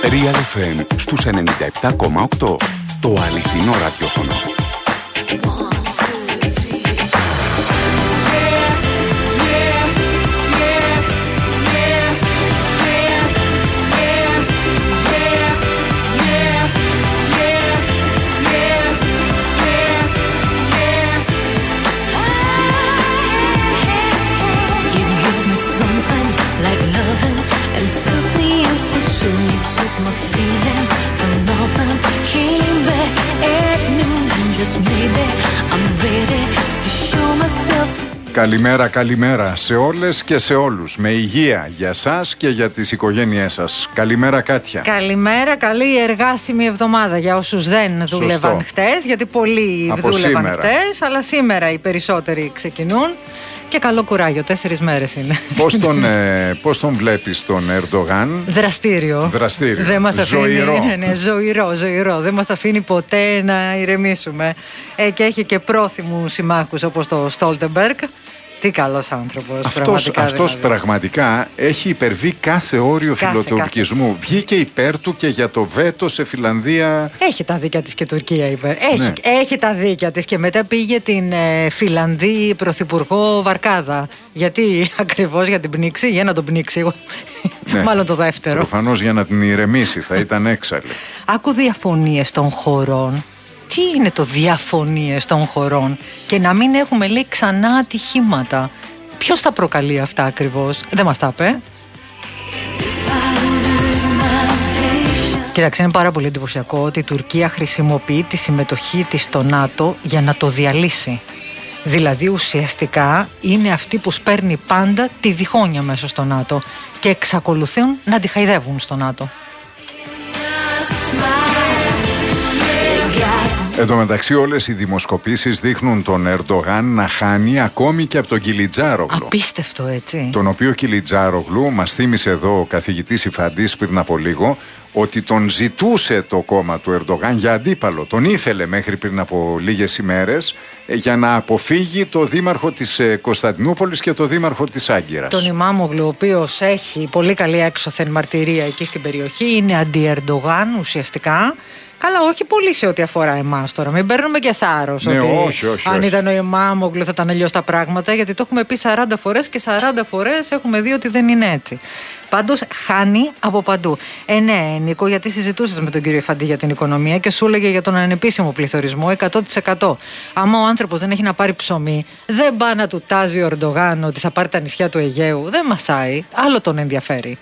Real FM στους 97,8. Το αληθινό ραδιόφωνο. Καλημέρα σε όλες και σε όλους. Με υγεία για σας και για τις οικογένειές σας. Καλημέρα Κάτια. Καλημέρα, καλή εργάσιμη εβδομάδα για όσους δεν δούλευαν χτες, γιατί πολλοί δούλευαν χτες, αλλά σήμερα οι περισσότεροι ξεκινούν. Και καλό κουράγιο, 4 μέρες είναι. Πώς τον βλέπεις τον Ερντογάν? Δραστήριο. Δεν μας αφήνει, ζωηρό. Δεν μας αφήνει ποτέ να ηρεμήσουμε. Και έχει και πρόθυμους συμμάχους όπως το Στόλτεμπεργκ. Τι καλός άνθρωπος. Αυτός πραγματικά έχει υπερβεί κάθε όριο φιλοτουρκισμού. Βγήκε υπέρ του και για το βέτο σε Φιλανδία. Έχει τα δίκια της και Τουρκία υπέρ. Έχει τα δίκια της και μετά πήγε την Φιλανδή πρωθυπουργό Βαρκάδα. Γιατί ακριβώς για την πνίξη, για να τον πνίξει. Ναι. Μάλλον το δεύτερο. Προφανώς για να την ηρεμήσει, θα ήταν έξαλλη. Άκου διαφωνίες των χωρών. Τι είναι το διαφωνίες των χωρών? Και να μην έχουμε, λέει, ξανά ατυχήματα. Ποιος τα προκαλεί αυτά ακριβώς? Δεν μας τα είπε. Κοίταξε, είναι πάρα πολύ εντυπωσιακό ότι η Τουρκία χρησιμοποιεί τη συμμετοχή της στο ΝΑΤΟ για να το διαλύσει. Δηλαδή ουσιαστικά είναι αυτή που σπέρνει πάντα τη διχόνοια μέσα στο ΝΑΤΟ και εξακολουθούν να τη χαϊδεύουν στο ΝΑΤΟ. Εν τω μεταξύ, όλες οι δημοσκοπήσεις δείχνουν τον Ερντογάν να χάνει ακόμη και από τον Κιλιτζάρογλου. Απίστευτο, έτσι. Τον οποίο Κιλιτζάρογλου, μας θύμισε εδώ ο καθηγητής Ιφαντής πριν από λίγο, ότι τον ζητούσε το κόμμα του Ερντογάν για αντίπαλο. Τον ήθελε μέχρι πριν από λίγες ημέρες για να αποφύγει το δήμαρχο της Κωνσταντινούπολης και το δήμαρχο της Άγκυρας. Τον Ιμάμογλου, ο οποίος έχει πολύ καλή έξωθεν μαρτυρία εκεί στην περιοχή, είναι αντι-Ερντογάν ουσιαστικά. Καλά, όχι πολύ σε ό,τι αφορά εμάς τώρα. Μην παίρνουμε και θάρρος. Ναι, ότι όχι. αν ήταν ο Ιμάμογλου θα ήταν αλλιώς τα πράγματα, γιατί το έχουμε πει 40 φορές και 40 φορές έχουμε δει ότι δεν είναι έτσι. Πάντως χάνει από παντού. Ναι, Νίκο, γιατί συζητούσες με τον κύριο Φαντή για την οικονομία και σου έλεγε για τον ανεπίσημο πληθωρισμό 100%. Άμα ο άνθρωπος δεν έχει να πάρει ψωμί, δεν πάει να του τάζει ο Ερντογάν ότι θα πάρει τα νησιά του Αιγαίου. Δεν μασάει. Άλλο τον ενδιαφέρει.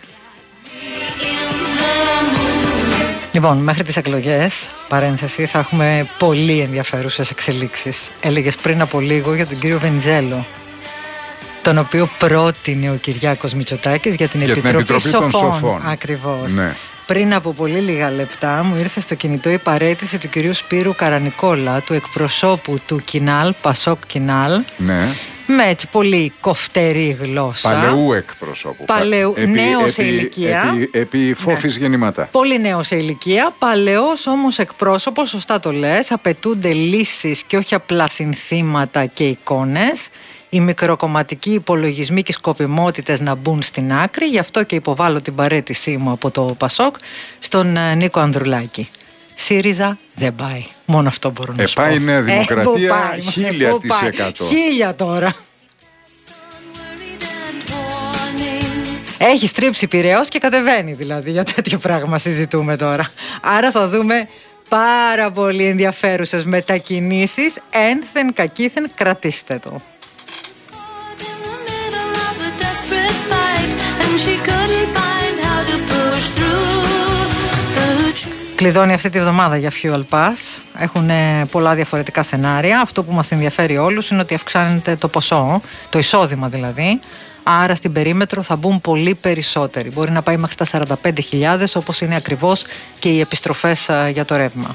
Λοιπόν, μέχρι τις εκλογές, παρένθεση, θα έχουμε πολύ ενδιαφέρουσες εξελίξεις. Έλεγες πριν από λίγο για τον κύριο Βενιζέλο, τον οποίο πρότεινε ο Κυριάκος Μητσοτάκης για την Επιτροπή Σοφών. Ακριβώς. Ναι. Πριν από πολύ λίγα λεπτά μου ήρθε στο κινητό η παραίτηση του κυρίου Σπύρου Καρανικόλα, του εκπροσώπου του Κινάλ, Πασόκ Κινάλ. Ναι. Με έτσι πολύ κοφτερή γλώσσα. Παλαιού εκπροσώπου. Νέο σε ηλικία. Επί φόφης γεννηματά. Πολύ νέο σε ηλικία. Παλαιός όμως εκπρόσωπος, σωστά το λες. Απαιτούνται λύσεις και όχι απλά συνθήματα και εικόνες. Οι μικροκομματικοί υπολογισμοί και σκοπιμότητες να μπουν στην άκρη. Γι' αυτό και υποβάλλω την παραίτησή μου από το Πασόκ στον Νίκο Ανδρουλάκη. ΣΥΡΙΖΑ δεν πάει. Μόνο αυτό μπορώ να σου πω. Πάει Νέα Δημοκρατία 1000%. 1000 τώρα. Έχει στρίψει Πειραιώς και κατεβαίνει δηλαδή. Για τέτοιο πράγμα συζητούμε τώρα. Άρα θα δούμε πάρα πολύ ενδιαφέρουσες μετακινήσεις. Ένθεν κακήθεν, κρατήστε το. Κλειδώνει αυτή τη βδομάδα για Fuel Pass. Έχουν πολλά διαφορετικά σενάρια. Αυτό που μας ενδιαφέρει όλους είναι ότι αυξάνεται το ποσό, το εισόδημα δηλαδή. Άρα στην περίμετρο θα μπουν πολύ περισσότεροι. Μπορεί να πάει μέχρι τα 45.000, όπως είναι ακριβώς και οι επιστροφές για το ρεύμα.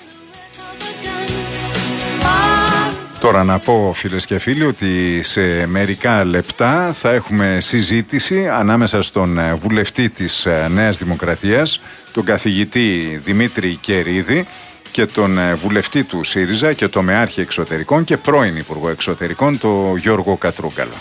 Τώρα να πω, φίλες και φίλοι, ότι σε μερικά λεπτά θα έχουμε συζήτηση ανάμεσα στον βουλευτή της Νέας Δημοκρατίας, τον καθηγητή Δημήτρη Κερίδη, και τον βουλευτή του ΣΥΡΙΖΑ και τομεάρχη εξωτερικών και πρώην Υπουργό Εξωτερικών, τον Γιώργο Κατρούγκαλα.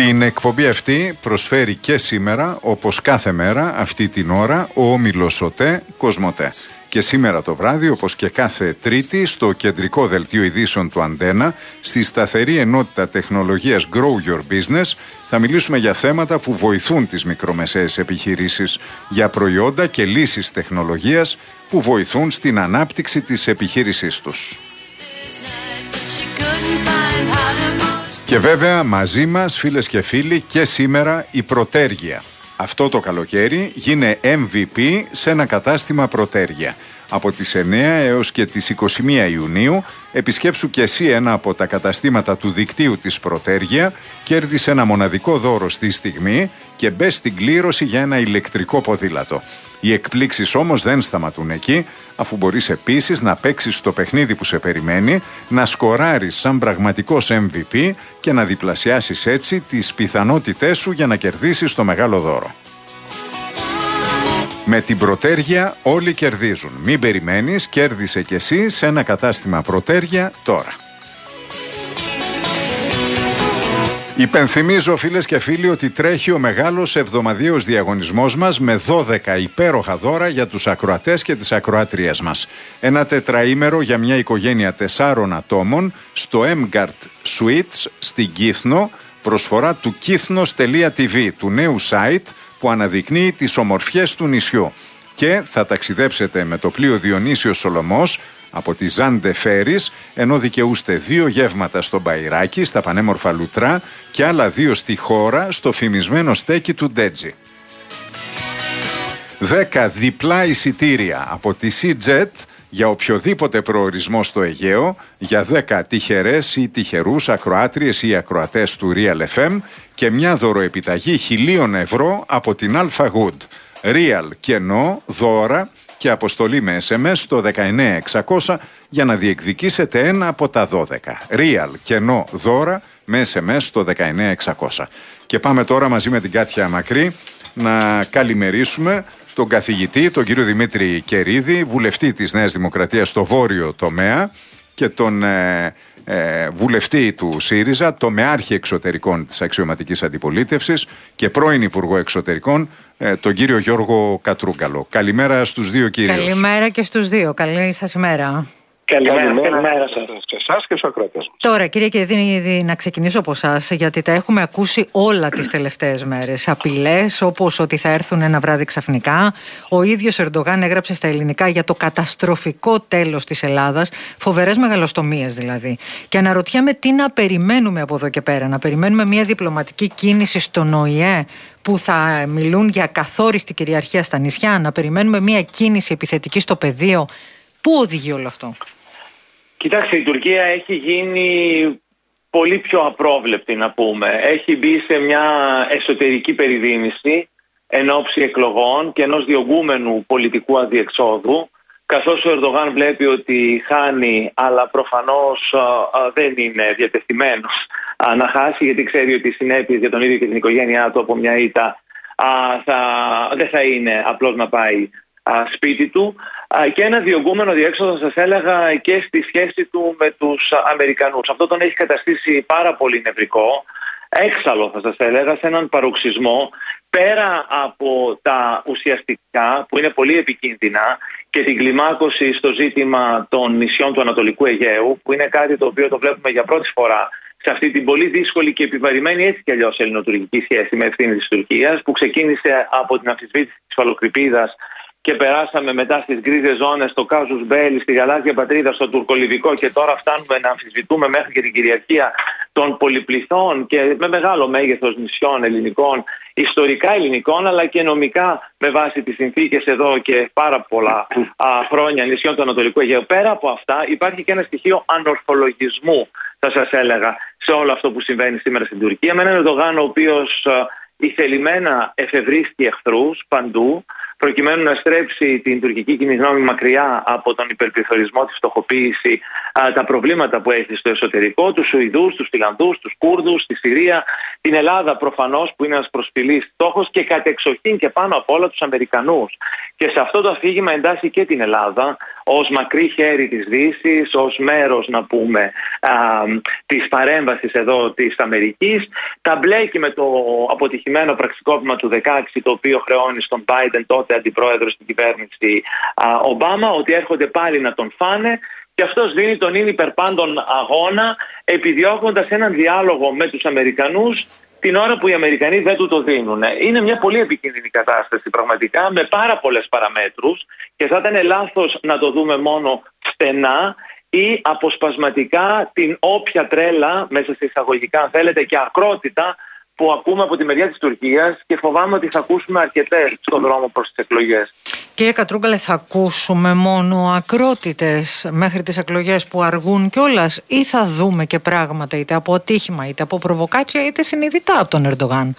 Την εκπομπή αυτή προσφέρει και σήμερα, όπως κάθε μέρα, αυτή την ώρα, ο όμιλος ΟΤΕ Κοσμοτέ. Και σήμερα το βράδυ, όπως και κάθε Τρίτη, στο κεντρικό δελτίο ειδήσεων του Αντένα, στη σταθερή ενότητα τεχνολογίας Grow Your Business, θα μιλήσουμε για θέματα που βοηθούν τις μικρομεσαίες επιχειρήσεις, για προϊόντα και λύσεις τεχνολογίας που βοηθούν στην ανάπτυξη της επιχείρησής τους. Και βέβαια μαζί μας, φίλες και φίλοι, και σήμερα η Πρωτέργεια. Αυτό το καλοκαίρι γίνε MVP σε ένα κατάστημα Πρωτέργεια. Από τις 9 έως και τις 21 Ιουνίου επισκέψου και εσύ ένα από τα καταστήματα του δικτύου της Πρωτέργεια, κέρδισε ένα μοναδικό δώρο στη στιγμή και μπες στην κλήρωση για ένα ηλεκτρικό ποδήλατο. Οι εκπλήξεις όμως δεν σταματούν εκεί, αφού μπορείς επίσης να παίξεις το παιχνίδι που σε περιμένει, να σκοράρεις σαν πραγματικός MVP και να διπλασιάσεις έτσι τις πιθανότητές σου για να κερδίσεις το μεγάλο δώρο. Με την Πρωτέργεια όλοι κερδίζουν. Μην περιμένεις, κέρδισε κι εσύ σε ένα κατάστημα Πρωτέργεια τώρα. Υπενθυμίζω, φίλες και φίλοι, ότι τρέχει ο μεγάλος εβδομαδιαίος διαγωνισμός μας με 12 υπέροχα δώρα για τους ακροατές και τις ακροάτριές μας. Ένα τετραήμερο για μια οικογένεια 4 ατόμων στο Emgard Suites στην Κύθνο, προσφορά του kythnos.tv, του νέου site που αναδεικνύει τις ομορφιές του νησιού. Και θα ταξιδέψετε με το πλοίο Διονύσιος Σολωμός από τη Ζάντε Φέρις, ενώ δικαιούστε 2 γεύματα στο Μπαϊράκι, στα πανέμορφα Λουτρά, και άλλα 2 στη χώρα, στο φημισμένο στέκι του Ντέτζι. 10 διπλά εισιτήρια από τη Sea-Jet για οποιοδήποτε προορισμό στο Αιγαίο, για 10 τυχερές ή τυχερούς ακροάτριες ή ακροατές του Real FM και μια δωροεπιταγή 1.000 ευρώ από την Alpha Good. Real κενό, δώρα και αποστολή με SMS στο 19600 για να διεκδικήσετε ένα από τα 12. Real κενό, δώρα με SMS στο 19600. Και πάμε τώρα μαζί με την Κάτια Μακρύ να καλημερίσουμε τον καθηγητή, τον κύριο Δημήτρη Κερίδη, βουλευτή της Νέας Δημοκρατίας στο βόρειο τομέα, και τον βουλευτή του ΣΥΡΙΖΑ, τομεάρχη εξωτερικών της αξιωματικής αντιπολίτευσης και πρώην Υπουργό Εξωτερικών, τον κύριο Γιώργο Κατρούγκαλο. Καλημέρα στους δύο κύριους. Καλημέρα και στους δύο. Καλή σας ημέρα. Καλημέρα σε εσάς και στους ακροατές μας. Τώρα, κύριε Κερίδη, να ξεκινήσω από εσάς, γιατί τα έχουμε ακούσει όλα τις τελευταίες μέρες. Απειλές όπως ότι θα έρθουν ένα βράδυ ξαφνικά. Ο ίδιος Ερντογάν έγραψε στα ελληνικά για το καταστροφικό τέλος της Ελλάδας. Φοβερές μεγαλοστομίες δηλαδή. Και αναρωτιέμαι τι να περιμένουμε από εδώ και πέρα. Να περιμένουμε μια διπλωματική κίνηση στον ΟΗΕ που θα μιλούν για καθόριστη κυριαρχία στα νησιά. Να περιμένουμε μια κίνηση επιθετική στο πεδίο. Πού οδηγεί όλο αυτό? Κοιτάξτε, η Τουρκία έχει γίνει πολύ πιο απρόβλεπτη, να πούμε. Έχει μπει σε μια εσωτερική περιδίνηση εν ώψη εκλογών και ενός διωγγούμενου πολιτικού αδιεξόδου, καθώς ο Ερντογάν βλέπει ότι χάνει, αλλά προφανώς δεν είναι διατεθειμένος να χάσει, γιατί ξέρει ότι οι συνέπειες για τον ίδιο και την οικογένειά του από μια ήττα δεν θα είναι απλώς να πάει σπίτι του, και ένα διωγγούμενο διέξοδο, σας έλεγα, και στη σχέση του με τους Αμερικανούς. Αυτό τον έχει καταστήσει πάρα πολύ νευρικό, έξαλλο θα σας έλεγα, σε έναν παροξισμό, πέρα από τα ουσιαστικά που είναι πολύ επικίνδυνα και την κλιμάκωση στο ζήτημα των νησιών του Ανατολικού Αιγαίου, που είναι κάτι το οποίο το βλέπουμε για πρώτη φορά σε αυτή την πολύ δύσκολη και επιβαρημένη έτσι κι αλλιώς ελληνοτουρκική σχέση με ευθύνη της Τουρκίας, που ξεκίνησε από την αμφισβήτηση της Φαλοκρηπίδας και περάσαμε μετά στις γκρίζες ζώνες, στο Κάζους Μπέλη, στη γαλάζια πατρίδα, στο τουρκολιβικό, και τώρα φτάνουμε να αμφισβητούμε μέχρι και την κυριαρχία των πολυπληθών και με μεγάλο μέγεθος νησιών ελληνικών, ιστορικά ελληνικών, αλλά και νομικά με βάση τις συνθήκες εδώ και πάρα πολλά χρόνια νησιών του Ανατολικού Αιγαίου. Πέρα από αυτά υπάρχει και ένα στοιχείο ανορθολογισμού, θα σας έλεγα, σε όλο αυτό που συμβαίνει σήμερα στην Τουρκία, με έναν Ερντογάν ο οποίος ηθελημένα εφευρίσκει εχθρούς παντού, προκειμένου να στρέψει την τουρκική κοινή γνώμη μακριά από τον υπερπληθωρισμό, τη φτωχοποίηση, τα προβλήματα που έχει στο εσωτερικό, τους Σουηδούς, τους Φιλανδούς, τους Κούρδους, στη Συρία, Την Ελλάδα προφανώς, που είναι ένας προσφυλής στόχος, και κατεξοχήν και πάνω απ' όλα τους Αμερικανούς. Και σε αυτό το αφήγημα εντάσσει και την Ελλάδα ως μακρύ χέρι της Δύσης, ως μέρος, να πούμε, της παρέμβασης εδώ της Αμερικής. Τα μπλέκει με το αποτυχημένο πραξικόπημα του 2016, το οποίο χρεώνει στον Biden, τότε αντιπρόεδρο στην κυβέρνηση Ομπάμα, ότι έρχονται πάλι να τον φάνε. Και αυτός δίνει τον είναι υπερπάντων αγώνα, επιδιώκοντας έναν διάλογο με τους Αμερικανούς την ώρα που οι Αμερικανοί δεν του το δίνουν. Είναι μια πολύ επικίνδυνη κατάσταση πραγματικά, με πάρα πολλές παραμέτρους, και θα ήταν λάθος να το δούμε μόνο στενά ή αποσπασματικά την όποια τρέλα, μέσα σε εισαγωγικά αν θέλετε, και ακρότητα που ακούμε από τη μεριά της Τουρκίας, και φοβάμαι ότι θα ακούσουμε αρκετές στον δρόμο προς τις εκλογές. Κύριε Κατρούγκαλε, θα ακούσουμε μόνο ακρότητες μέχρι τις εκλογές που αργούν κιόλας, ή θα δούμε και πράγματα είτε από ατύχημα, είτε από προβοκάτσια, είτε συνειδητά από τον Ερντογάν?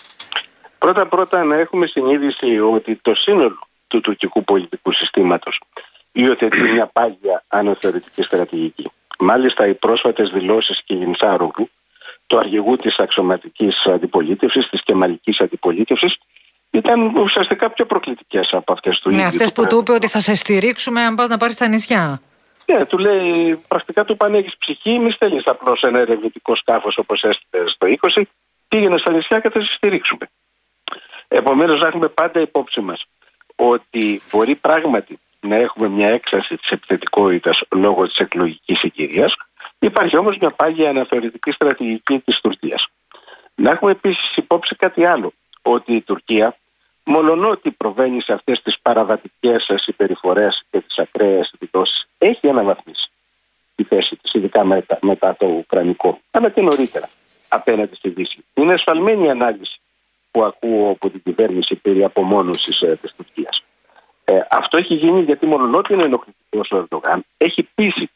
Πρώτα να έχουμε συνείδηση ότι το σύνολο του τουρκικού πολιτικού συστήματος υιοθετεί μια πάγια αναθεωρητική στρατηγική. Μάλιστα, οι πρόσφατες δηλώσεις Κιλιντσάρογλου, του αρχηγού της αξιωματικής αντιπολίτευσης, της κεμαλικής αντιπολίτευσης, ήταν ουσιαστικά πιο προκλητικές από αυτές του ίδιου. Ναι, αυτές που του είπε ότι θα σε στηρίξουμε αν πας να πάρεις τα νησιά. Ναι, του λέει, πρακτικά του είπαν: έχεις ψυχή, μη στέλνεις απλώς ένα ερευνητικό σκάφος όπως έστειλε στο 20, πήγαινε στα νησιά και θα σε στηρίξουμε. Επομένως, να έχουμε πάντα υπόψη μας ότι μπορεί πράγματι να έχουμε μια έξαρση της επιθετικότητας λόγω της εκλογικής συγκυρίας. Υπάρχει όμως μια πάγια αναθεωρητική στρατηγική της Τουρκίας. Να έχουμε επίσης υπόψη κάτι άλλο, ότι η Τουρκία, μολονότι προβαίνει σε αυτές τις παραβατικές συμπεριφορές και τις ακραίες δηλώσεις, έχει αναβαθμίσει τη θέση της, ειδικά μετά το Ουκρανικό, αλλά και νωρίτερα απέναντι στη Δύση. Είναι ασφαλμένη η ανάλυση που ακούω από την κυβέρνηση περί απομόνωσης της Τουρκίας. Αυτό έχει γίνει γιατί, μολονότι είναι ενοχλητικός ο Ερντογάν, έχει πείσει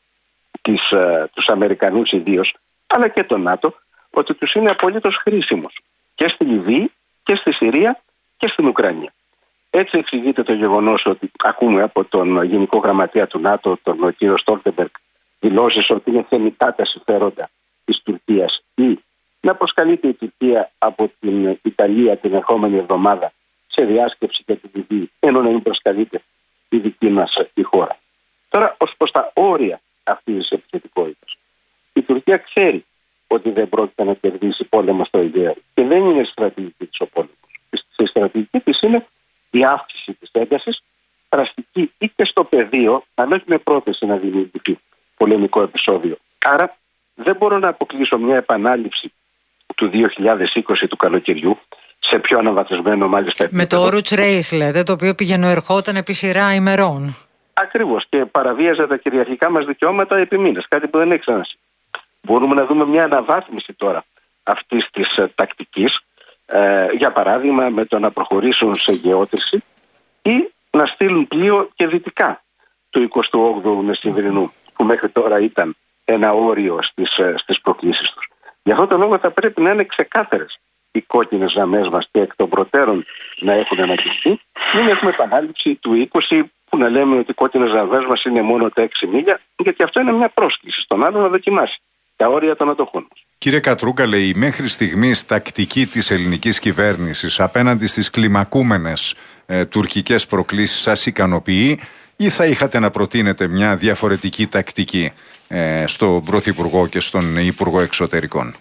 τους Αμερικανούς ιδίως, αλλά και τον ΝΑΤΟ, ότι τους είναι απολύτως χρήσιμος και στη Λιβύη και στη Συρία και στην Ουκρανία. Έτσι εξηγείται το γεγονός ότι ακούμε από τον Γενικό Γραμματέα του ΝΑΤΟ, τον κύριο Στόλτεμπεργκ, δηλώσεις ότι είναι θεμιτά τα συμφέροντα της Τουρκίας ή να προσκαλείται η Τουρκία από την Ιταλία την ερχόμενη εβδομάδα σε διάσκεψη για τη Λιβύη, ενώ να μην προσκαλείται η δική μας η χώρα. Τώρα, ως προς τα όρια αυτής της επιθετικότητας, η Τουρκία ξέρει ότι δεν πρόκειται να κερδίσει πόλεμο στο Αιγαίο και δεν είναι στρατηγική της ο πόλεμος. Η στρατηγική της είναι η αύξηση της έντασης, δραστική είτε στο πεδίο, αλλά όχι με πρόθεση να δημιουργηθεί πολεμικό επεισόδιο. Άρα δεν μπορώ να αποκλείσω μια επανάληψη του 2020 του καλοκαιριού, σε πιο αναβαθμισμένο μάλιστα επίπεδο. Με το Oruç Reis λέτε, το οποίο πηγαίνω ερχόταν επί σειρά ημερών. Ακριβώς, και παραβίαζε τα κυριαρχικά μας δικαιώματα επί μήνες, κάτι που δεν έχει ξανασυμβεί. Μπορούμε να δούμε μια αναβάθμιση τώρα αυτής της τακτικής, για παράδειγμα με το να προχωρήσουν σε γεώτρηση ή να στείλουν πλοίο και δυτικά του 28ου Μεσημβρινού, που μέχρι τώρα ήταν ένα όριο στις προκλήσεις τους. Γι' αυτό το λόγο θα πρέπει να είναι ξεκάθαρες οι κόκκινες γραμμές μας και εκ των προτέρων να έχουν ανακοινωθεί. Μην έχουμε επανάληψη του 20 που να λέμε ότι οι κόκκινες γραμμές μας είναι μόνο τα 6 μίλια, γιατί αυτό είναι μια πρόσκληση στον άλλο να δοκιμάσει τα όρια των ατοχών μας. Κύριε Κατρούγκαλε, η μέχρι στιγμής τακτική της ελληνικής κυβέρνησης απέναντι στις κλιμακούμενες τουρκικές προκλήσεις σας ικανοποιεί, ή θα είχατε να προτείνετε μια διαφορετική τακτική στον Πρωθυπουργό και στον Υπουργό Εξωτερικών?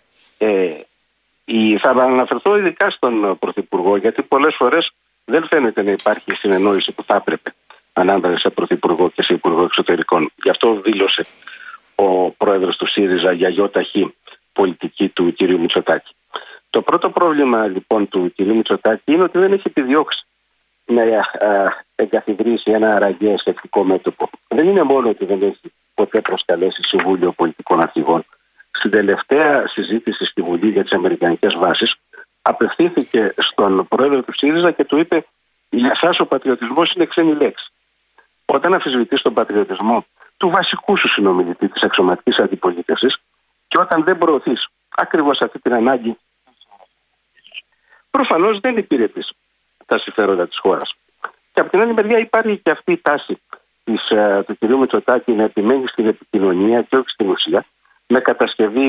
Θα αναφερθώ ειδικά στον Πρωθυπουργό, γιατί πολλές φορές δεν φαίνεται να υπάρχει συνεννόηση που θα έπρεπε ανάμεσα σε Πρωθυπουργό και σε Υπουργό Εξωτερικών. Γι' αυτό δήλωσε ο πρόεδρος του ΣΥΡΙΖΑ για γιοταχή πολιτική του κ. Μητσοτάκη. Το πρώτο πρόβλημα λοιπόν του κ. Μητσοτάκη είναι ότι δεν έχει επιδιώξει να εγκαθιδρύσει ένα αραγές σκεπτικό μέτωπο. Δεν είναι μόνο ότι δεν έχει ποτέ προσκαλέσει Συμβούλιο Πολιτικών Αρχηγών. Στην τελευταία συζήτηση στη Βουλή για τις Αμερικανικές βάσεις, απευθύνθηκε στον πρόεδρο του ΣΥΡΙΖΑ και του είπε: για σας ο πατριωτισμός είναι ξένη λέξη. Όταν αμφισβητείς τον πατριωτισμό του βασικού σου συνομιλητή της αξιωματικής αντιπολίτευσης και όταν δεν προωθείς ακριβώς αυτή την ανάγκη, προφανώς δεν υπηρετείς τα συμφέροντα της χώρας. Και από την άλλη μεριά υπάρχει και αυτή η τάση του κ. Μητσοτάκη να επιμένει στην επικοινωνία και όχι στην ουσία, με κατασκευή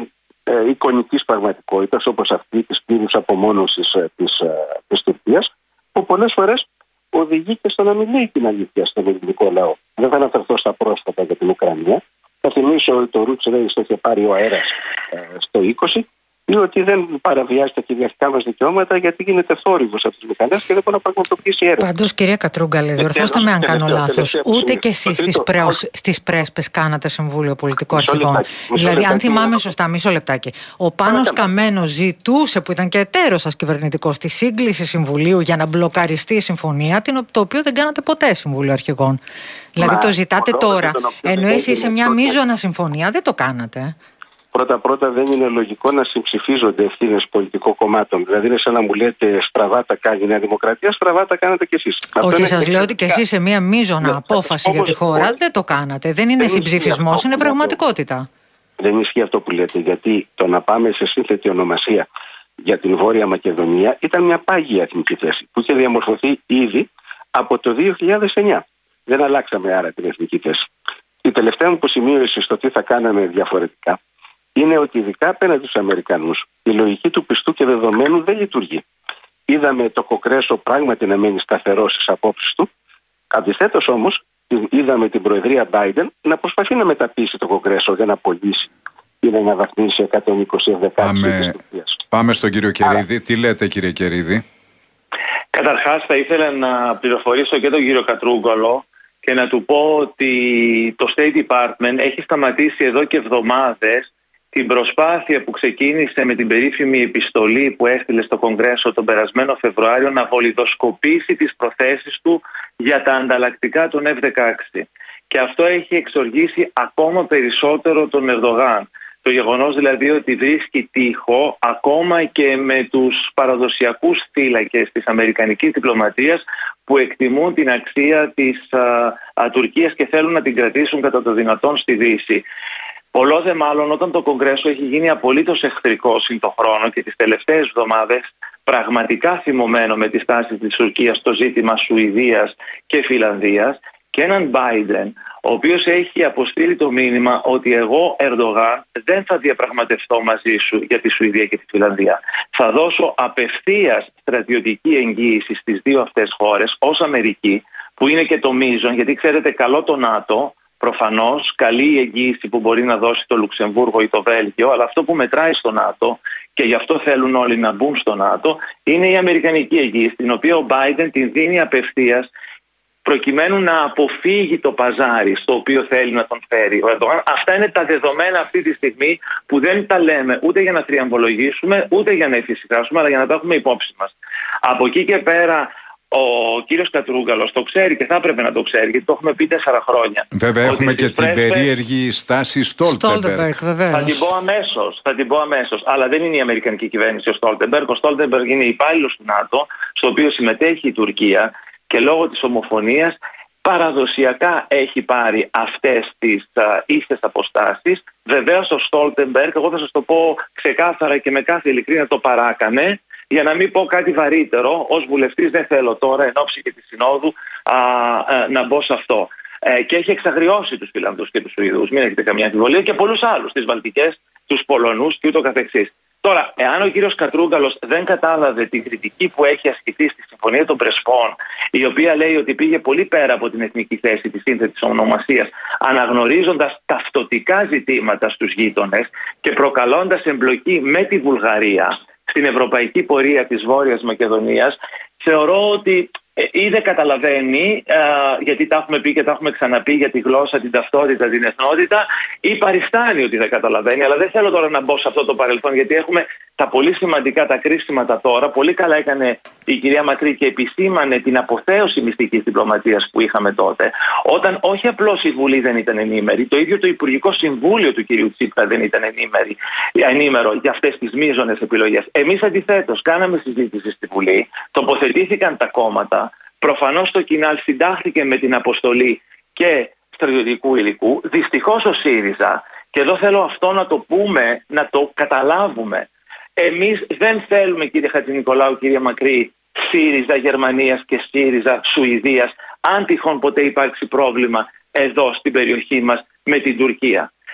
εικονικής πραγματικότητας, όπως αυτή της πλήρους απομόνωσης της Τουρκίας, που πολλές φορές οδηγεί και στο να μην λέει την αλήθεια στον ελληνικό λαό. Δεν θα αναφερθώ στα πρόσφατα για την Ουκρανία. Θα θυμίσω ότι το Ρούτσελ το είχε πάρει ο αέρας στο 20, ή ότι δεν παραβιάζει τα κυριαρχικά μας δικαιώματα γιατί γίνεται θόρυβος από τις μηχανές και δεν μπορεί να πραγματοποιήσει έρευνα. Πάντως, κυρία Κατρούγκαλε, διορθώστε με αν κάνω λάθος. Ούτε και εσείς στις πρέσπες κάνατε Συμβούλιο Πολιτικών Αρχηγών. Δηλαδή, αν θυμάμαι σωστά, μισό λεπτάκι. Ο Πάνος Καμένος ζητούσε, που ήταν και εταίρος σας κυβερνητικός, τη σύγκληση Συμβουλίου για να μπλοκαριστεί η συμφωνία, το οποίο δεν κάνατε ποτέ Συμβούλιο Αρχηγών. Δηλαδή, το ζητάτε τώρα, ενώ εσείς σε μια μείζωνα συμφωνία δεν το κάνατε. Πρώτα δεν είναι λογικό να συμψηφίζονται ευθύνες πολιτικών κομμάτων. Δηλαδή είναι σαν να μου λέτε στραβά τα κάνει η Νέα Δημοκρατία, στραβά τα κάνετε κι εσείς. Όχι, σας λέω ότι κι εσείς σε μια μείζωνα απόφαση για τη χώρα δεν το κάνατε. Δεν είναι συμψηφισμός, είναι πραγματικότητα. Δεν ισχύει αυτό που λέτε, γιατί το να πάμε σε σύνθετη ονομασία για την Βόρεια Μακεδονία ήταν μια πάγια εθνική θέση που είχε διαμορφωθεί ήδη από το 2009. Δεν αλλάξαμε άρα την εθνική θέση. Η τελευταία μου σημείωση στο τι θα κάναμε διαφορετικά είναι ότι ειδικά απέναντι στους Αμερικανούς η λογική του πιστού και δεδομένου δεν λειτουργεί. Είδαμε το Κογκρέσο πράγματι να μένει σταθερό στις απόψεις του. Αντιθέτως όμως είδαμε την Προεδρία Biden να προσπαθεί να μεταπίσει το Κογκρέσο για να απολύσει ή να αναβαθμίσει 120 Πάμε στον κύριο Κερίδη. Τι λέτε, κύριε Κερίδη? Καταρχάς θα ήθελα να πληροφορήσω και τον κύριο Κατρούγκαλο και να του πω ότι το State Department έχει σταματήσει εδώ και εβδομάδες την προσπάθεια που ξεκίνησε με την περίφημη επιστολή που έστειλε στο Κογκρέσο τον περασμένο Φεβρουάριο να βολιδοσκοπήσει τις προθέσεις του για τα ανταλλακτικά των F-16. Και αυτό έχει εξοργήσει ακόμα περισσότερο τον Ερντογάν. Το γεγονός δηλαδή ότι βρίσκει τοίχο ακόμα και με τους παραδοσιακούς θύλακες της αμερικανικής διπλωματίας που εκτιμούν την αξία της Τουρκίας και θέλουν να την κρατήσουν κατά το δυνατόν στη Δύση. Πολλό δε μάλλον όταν το Κογκρέσο έχει γίνει απολύτως εχθρικό συν το χρόνο και τις τελευταίες εβδομάδες πραγματικά θυμωμένο με τη στάση της Τουρκίας στο ζήτημα Σουηδίας και Φιλανδίας, και έναν Biden ο οποίος έχει αποστείλει το μήνυμα ότι εγώ, Ερντογάν, δεν θα διαπραγματευτώ μαζί σου για τη Σουηδία και τη Φιλανδία. Θα δώσω απευθείας στρατιωτική εγγύηση στις δύο αυτές χώρες ως Αμερική, που είναι και το μείζον, γιατί ξέρετε καλό το ΝΑΤΟ, προφανώς καλή η εγγύηση που μπορεί να δώσει το Λουξεμβούργο ή το Βέλγιο, αλλά αυτό που μετράει στο ΝΑΤΟ, και γι' αυτό θέλουν όλοι να μπουν στο ΝΑΤΟ, είναι η αμερικανική εγγύηση, την οποία ο Biden την δίνει απευθείας προκειμένου να αποφύγει το παζάρι στο οποίο θέλει να τον φέρει ο Ερντογάν. Αυτά είναι τα δεδομένα αυτή τη στιγμή που δεν τα λέμε ούτε για να θριαμβολογήσουμε, ούτε για να εφησυχάσουμε, αλλά για να τα έχουμε υπόψη μας. Από εκεί και πέρα, ο κύριος Κατρούγκαλος το ξέρει και θα έπρεπε να το ξέρει, γιατί το έχουμε πει 4 χρόνια. Βέβαια, έχουμε και την περίεργη στάση Στόλτεμπεργκ. Θα την πω αμέσως. Αλλά δεν είναι η αμερικανική κυβέρνηση ο Στόλτεμπεργκ. Ο Στόλτεμπεργκ είναι υπάλληλος του ΝΑΤΟ, στο οποίο συμμετέχει η Τουρκία. Και λόγω της ομοφωνίας παραδοσιακά έχει πάρει αυτές τις ίστες αποστάσεις. Βεβαίως ο Στόλτεμπεργκ, εγώ θα σας το πω ξεκάθαρα και με κάθε ειλικρίνεια, το παράκανε. Για να μην πω κάτι βαρύτερο, ως βουλευτής δεν θέλω τώρα εν ώψη και της Συνόδου να μπω σε αυτό. Και έχει εξαγριώσει τους Φιλανδούς και τους Σουηδούς, μην έχετε καμία αμφιβολία, και πολλούς άλλους, τις Βαλτικές, τους Πολωνούς και ούτω καθεξής. Τώρα, εάν ο κύριος Κατρούγκαλος δεν κατάλαβε την κριτική που έχει ασκηθεί στη Συμφωνία των Πρεσπών, η οποία λέει ότι πήγε πολύ πέρα από την εθνική θέση της σύνθετης ονομασίας, αναγνωρίζοντας ταυτοτικά ζητήματα στους γείτονες και προκαλώντας εμπλοκή με τη Βουλγαρία στην ευρωπαϊκή πορεία της Βόρειας Μακεδονίας, θεωρώ ότι ή δεν καταλαβαίνει, γιατί τα έχουμε πει και τα έχουμε ξαναπεί για τη γλώσσα, την ταυτότητα, την εθνότητα, ή παριστάνει ότι δεν καταλαβαίνει. Αλλά δεν θέλω τώρα να μπω σε αυτό το παρελθόν, γιατί έχουμε τα πολύ σημαντικά, τα κρίσιματα τώρα. Πολύ καλά έκανε η κυρία Μακρύ και επισήμανε την αποθέωση μυστικής διπλωματίας που είχαμε τότε, όταν όχι απλώς η Βουλή δεν ήταν ενήμερη, το ίδιο το Υπουργικό Συμβούλιο του κυρίου Τσίπρα δεν ήταν ενήμερο για αυτές τις μείζονες επιλογές. Εμείς αντιθέτως κάναμε συζήτηση στη Βουλή, τοποθετήθηκαν τα κόμματα. Προφανώς το Κινάλ συντάχθηκε με την αποστολή και στρατιωτικού υλικού. Δυστυχώς ο ΣΥΡΙΖΑ, και εδώ θέλω αυτό να το πούμε, να το καταλάβουμε. Εμείς δεν θέλουμε, κύριε Χατζηνικολάου, κύριε Μακρύ, ΣΥΡΙΖΑ Γερμανίας και ΣΥΡΙΖΑ Σουηδίας, αν τυχόν ποτέ υπάρξει πρόβλημα εδώ στην περιοχή μας με την Τουρκία.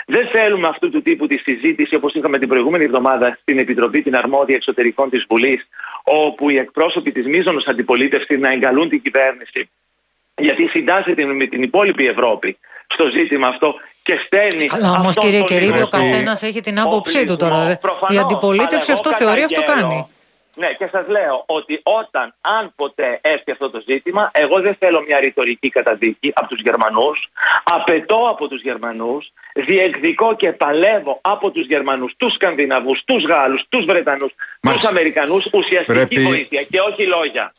Δεν θέλουμε αυτού του τύπου τη συζήτηση όπως είχαμε την προηγούμενη εβδομάδα στην Επιτροπή την Αρμόδια Εξωτερικών της Βουλής, όπου οι εκπρόσωποι της μείζωνος αντιπολίτευσης να εγκαλούν την κυβέρνηση, γιατί συντάσσεται με την υπόλοιπη Ευρώπη στο ζήτημα αυτό και στέλνει. Αλλά όμως, κύριε Κερίδη, ο καθένας έχει την άποψή του τώρα. Η αντιπολίτευση αυτό θεωρεί, αυτό κάνει. Ναι, και σας λέω ότι αν ποτέ έρθει αυτό το ζήτημα, εγώ δεν θέλω μια ρητορική καταδίκη από τους Γερμανούς. Απαιτώ από τους Γερμανούς, διεκδικώ και παλεύω από τους Γερμανούς, τους Σκανδιναβούς, τους Γάλλους, τους Βρετανούς, τους Αμερικανούς, ουσιαστική βοήθεια και όχι λόγια.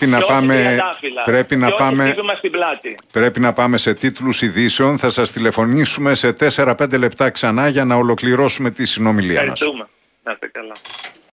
Πρέπει να πάμε σε τίτλους ειδήσεων. Θα σας τηλεφωνήσουμε σε 4-5 λεπτά ξανά για να ολοκληρώσουμε τη συνομιλία μας. Ευχαριστούμε. Να είστε καλά.